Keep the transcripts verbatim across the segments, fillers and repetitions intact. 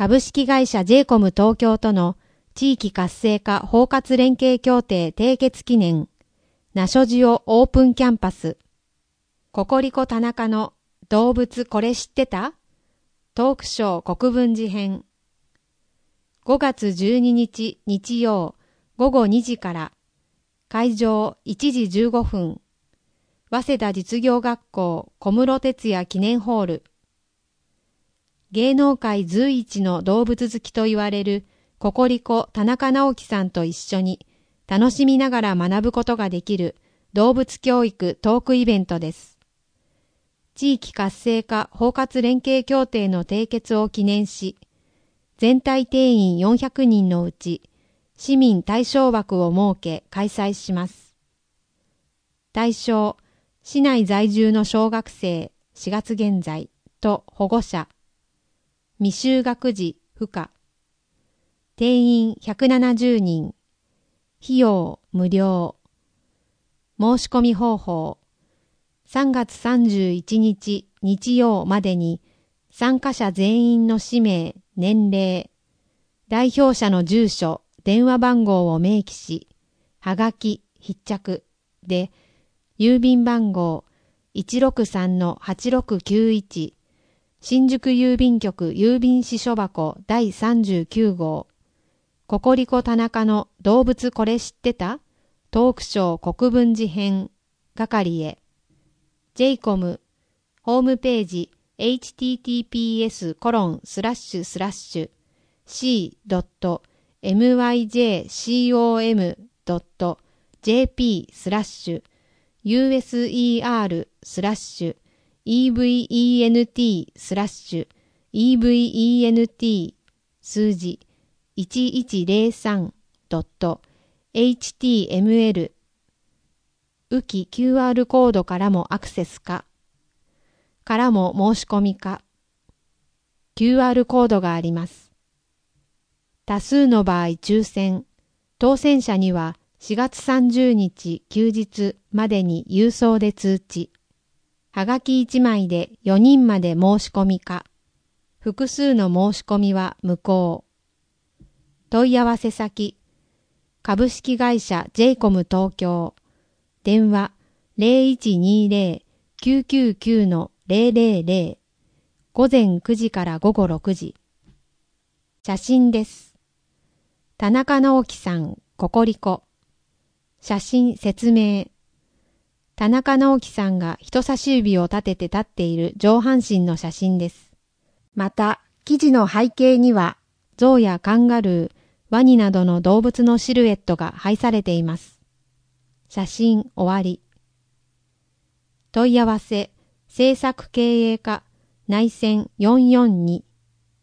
株式会社 ジェイコム 東京との地域活性化包括連携協定締結記念、ナショジオオープンキャンパス、ココリコ田中の動物これ知ってた？トークショー国分寺編。ごがつじゅうににち日曜ごごにじから、会場いちじじゅうごふん、早稲田実業学校小室哲也記念ホール。芸能界随一の動物好きと言われるココリコ田中直樹さんと一緒に楽しみながら学ぶことができる動物教育トークイベントです。地域活性化包括連携協定の締結を記念し、全体定員よんひゃくにんのうち市民対象枠を設け開催します。対象、市内在住の小学生しがつ現在と保護者、未就学児不可。定員ひゃくななじゅうにん。費用無料。申し込み方法。さんがつさんじゅういちにち日曜までに参加者全員の氏名、年齢、代表者の住所、電話番号を明記し、はがき、必着で、郵便番号 いちろくさんのはちろくきゅういち、新宿郵便局郵便支所箱だいさんじゅうきゅうごう、ココリコ田中の動物これ知ってた？トークショー国分寺編係へ。ジェイコム ホームページ エイチティーティーピーエスコロンスラッシュスラッシュシードットエムワイジェーシーオーエムドットジェーピースラッシュユーエスイーアールスラッシュイーブイイーエヌティースラッシュ イーブイイーエヌティー 数字 いちいちゼロさん ドット エイチティーエムエル 浮き キューアール コードからもアクセスかからも申し込みか キューアール コードがあります。多数の場合抽選、当選者にはしがつさんじゅうにち休日までに郵送で通知。はがきいちまいでよにんまで申し込みか、複数の申し込みは無効。問い合わせ先、株式会社 ジェイコム 東京、電話 ゼロいちにゼロ きゅうきゅうきゅう ゼロゼロゼロ、午前くじから午後ろくじ。写真です。田中直樹さん、ココリコ。写真説明。田中直樹さんが人差し指を立てて立っている上半身の写真です。また、記事の背景には、象やカンガルー、ワニなどの動物のシルエットが配されています。写真終わり。問い合わせ、制作経営課、内線よんよんに。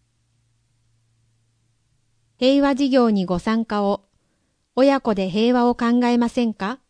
平和事業にご参加を。親子で平和を考えませんか？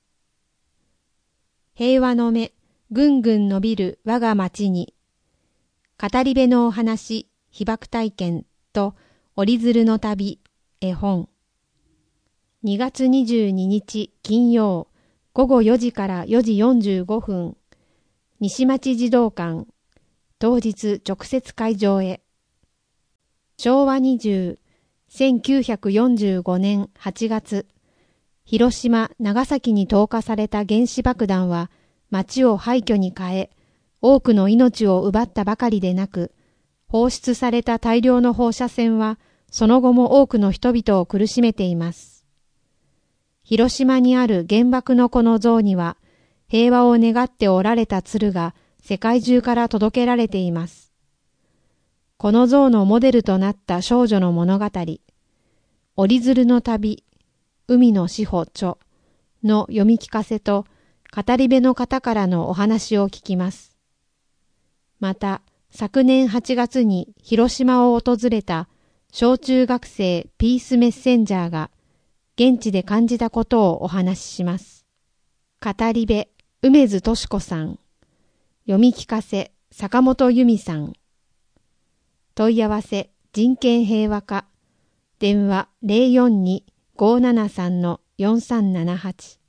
平和の目、ぐんぐん伸びる我が町に。語り部のお話、被爆体験と折り鶴の旅、絵本。にがつにじゅうににち金曜、ごごよじからよじよんじゅうごふん。西町児童館。当日直接会場へ。しょうわにじゅう、せんきゅうひゃくよんじゅうごねんはちがつ。広島、長崎に投下された原子爆弾は町を廃墟に変え、多くの命を奪ったばかりでなく、放出された大量の放射線はその後も多くの人々を苦しめています。広島にある原爆の子の像には、平和を願っておられた鶴が世界中から届けられています。この像のモデルとなった少女の物語、折り鶴の旅、海の志保著の読み聞かせと語り部の方からのお話を聞きます。また、昨年はちがつに広島を訪れた小中学生ピースメッセンジャーが現地で感じたことをお話しします。語り部、梅津敏子さん。読み聞かせ、坂本由美さん。問い合わせ、人権平和課。電話 ゼロよんに ごーななさん よんさんななはち。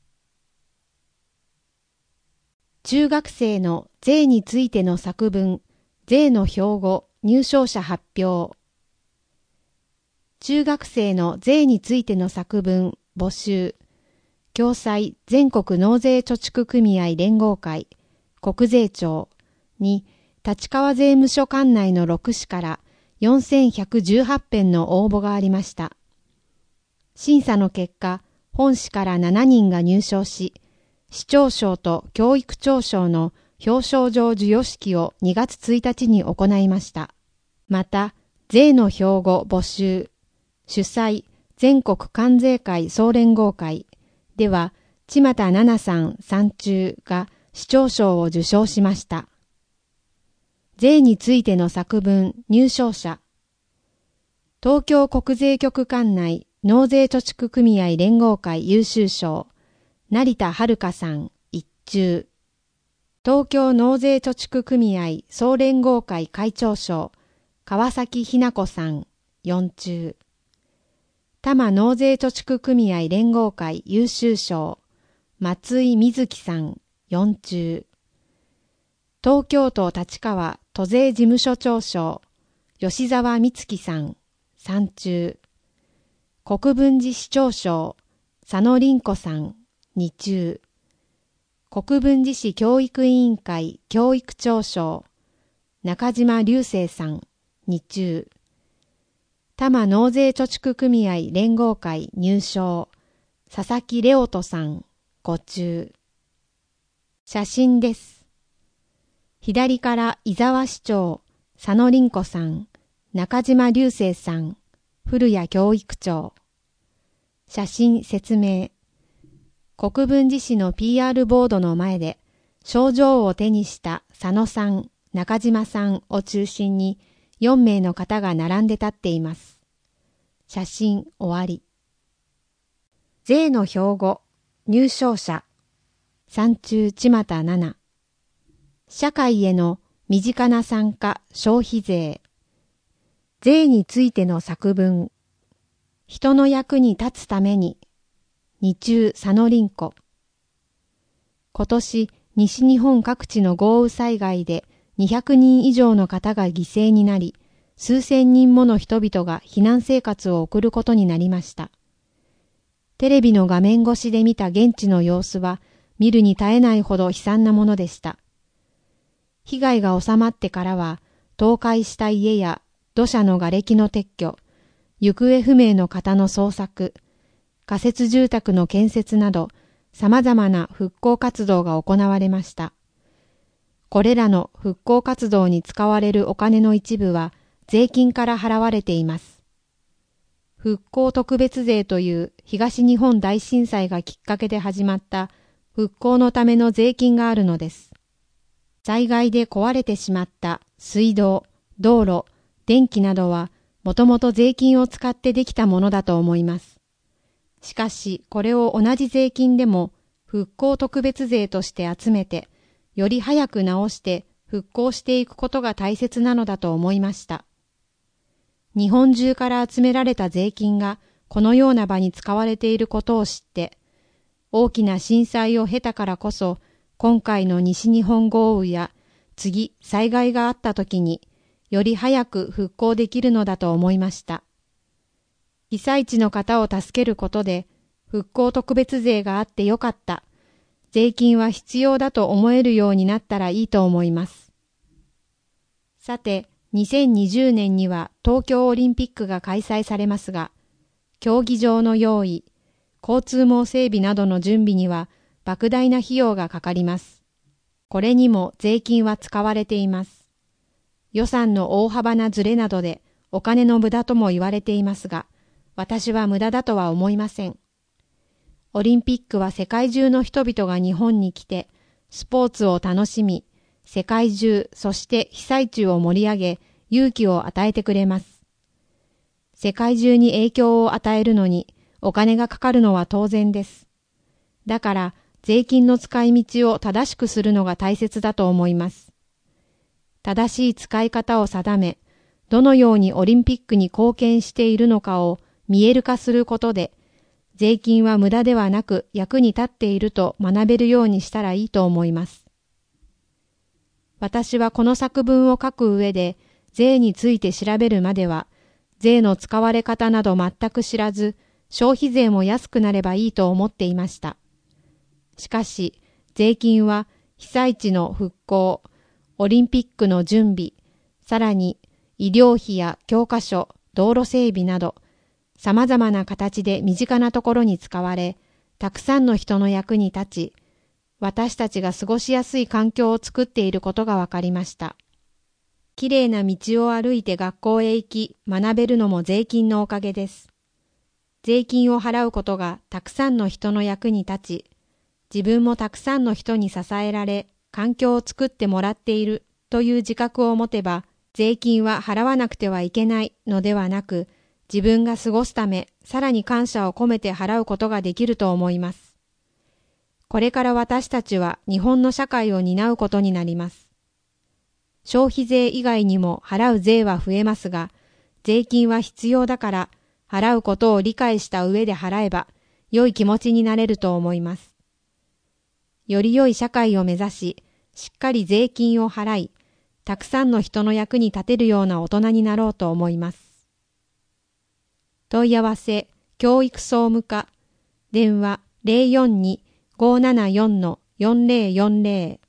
中学生の税についての作文、税の標語、入賞者発表。 中学生の税についての作文募集。共済全国納税貯蓄組合連合会国税庁に立川税務署管内のろく市からよんせんひゃくじゅうはち編の応募がありました。審査の結果、本市からななにんが入賞し、市長賞と教育長賞の表彰状授与式をにがつついたちに行いました。また、税の標語募集。主催、全国関税会総連合会では、千又奈々さん参中が市長賞を受賞しました。税についての作文入賞者。東京国税局管内納税貯蓄組合連合会優秀賞、成田遥さん一中。東京納税貯蓄組合総連合会会長賞、川崎ひな子さん四中。多摩納税貯蓄組合連合会優秀賞、松井瑞希さん四中。東京都立川都税事務所長賞、吉沢美月さん三中。国分寺市長賞、佐野凛子さん二中。国分寺市教育委員会教育長賞、中島隆生さん二中。多摩納税貯蓄組合連合会入賞、佐々木レオトさん五中。写真です。左から伊沢市長、佐野凛子さん、中島隆生さん、古谷教育長。写真説明。国分寺市の ピーアール ボードの前で、賞状を手にした佐野さん、中島さんを中心によんめいの方が並んで立っています。写真終わり。税の標語、入賞者。参中千又奈々。社会への身近な参加消費税。税についての作文。人の役に立つために。二中佐野凛子。今年、西日本各地の豪雨災害でにひゃくにん以上の方が犠牲になり、数千人もの人々が避難生活を送ることになりました。テレビの画面越しで見た現地の様子は、見るに耐えないほど悲惨なものでした。被害が収まってからは、倒壊した家や土砂の瓦礫の撤去、行方不明の方の捜索、仮設住宅の建設など、様々な復興活動が行われました。これらの復興活動に使われるお金の一部は、税金から払われています。復興特別税という東日本大震災がきっかけで始まった復興のための税金があるのです。災害で壊れてしまった水道、道路、電気などはもともと税金を使ってできたものだと思います。しかしこれを同じ税金でも復興特別税として集めて、より早く直して復興していくことが大切なのだと思いました。日本中から集められた税金がこのような場に使われていることを知って、大きな震災を経たからこそ、今回の西日本豪雨や次災害があった時により早く復興できるのだと思いました。被災地の方を助けることで復興特別税があってよかった。税金は必要だと思えるようになったらいいと思います。さて、にせんにじゅうねんには東京オリンピックが開催されますが、競技場の用意、交通網整備などの準備には莫大な費用がかかります。これにも税金は使われています。予算の大幅なズレなどでお金の無駄とも言われていますが、私は無駄だとは思いません。オリンピックは世界中の人々が日本に来て、スポーツを楽しみ、世界中、そして被災地を盛り上げ、勇気を与えてくれます。世界中に影響を与えるのに、お金がかかるのは当然です。だから、税金の使い道を正しくするのが大切だと思います。正しい使い方を定め、どのようにオリンピックに貢献しているのかを見える化することで、税金は無駄ではなく役に立っていると学べるようにしたらいいと思います。私はこの作文を書く上で、税について調べるまでは、 税の使われ方など全く知らず、消費税も安くなればいいと思っていました。しかし、税金は被災地の復興、オリンピックの準備、さらに医療費や教科書、道路整備など、様々な形で身近なところに使われ、たくさんの人の役に立ち、私たちが過ごしやすい環境を作っていることが分かりました。きれいな道を歩いて学校へ行き、学べるのも税金のおかげです。税金を払うことがたくさんの人の役に立ち、自分もたくさんの人に支えられ、環境を作ってもらっているという自覚を持てば、税金は払わなくてはいけないのではなく、自分が過ごすため、さらに感謝を込めて払うことができると思います。これから私たちは日本の社会を担うことになります。消費税以外にも払う税は増えますが、税金は必要だから払うことを理解した上で払えば良い気持ちになれると思います。より良い社会を目指し、しっかり税金を払い、たくさんの人の役に立てるような大人になろうと思います。問い合わせ、教育総務課、電話 ゼロよんに ごーななよん よんゼロよんゼロ